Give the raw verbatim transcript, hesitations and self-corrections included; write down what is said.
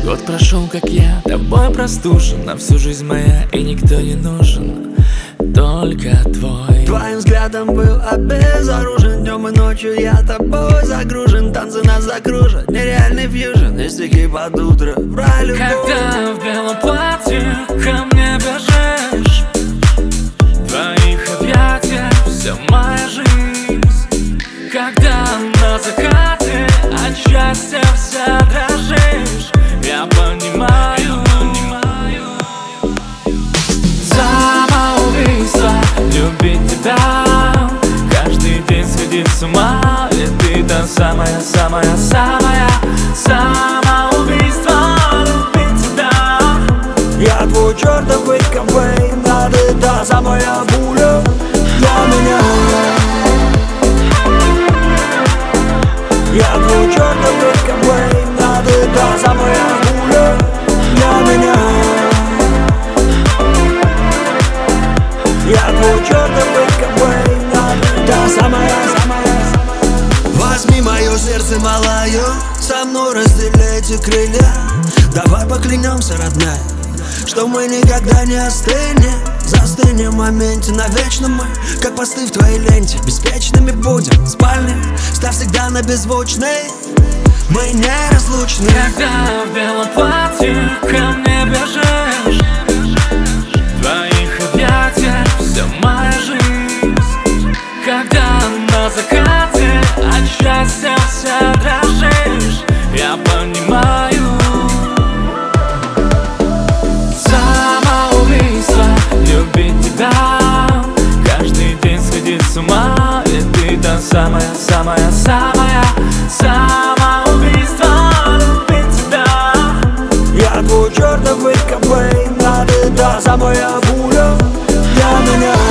Год прошел, как я, тобой простужен, на всю жизнь моя, и никто не нужен, только твой. Твоим взглядом был обезоружен. Днем и ночью я тобой загружен. Танцы нас закружат, нереальный фьюжн. И стихи под утро про любовь. Когда в белом платье ко мне бежишь, в твоих объятиях вся моя жизнь. Когда на закате от счастья вся дрожишь, я понимаю, самоубийство любить тебя, каждый день сходить с ума. Ведь ты та самая, самая, самая. Самоубийство любить тебя. Я твой чертовый Кобейн, а ты та самая пуля для меня. Я твой чертовый Кобейн, а ты та самая пуля для меня. Я твой чертовый Кобейн, а ты та самая, самая. Возьми мое сердце, малое, со мной разделяй эти крылья. Давай поклянемся, родная, что мы никогда не остынем. Застынем в моменте навечно мы, как посты в твоей ленте. Беспечными будем в спальне, ставь всегда на беззвучный. Мы неразлучны. Когда в белом платье ко мне бежишь, в твоих объятиях вся моя жизнь. Когда на закате от счастья вся дрожишь, я понимаю, самоубийство любить тебя, каждый день сходить с ума. Ведь ты та самая, самая, самая. Самоубийство любить тебя. Я твой чертовый Кобейн, а ты та самая пуля для меня.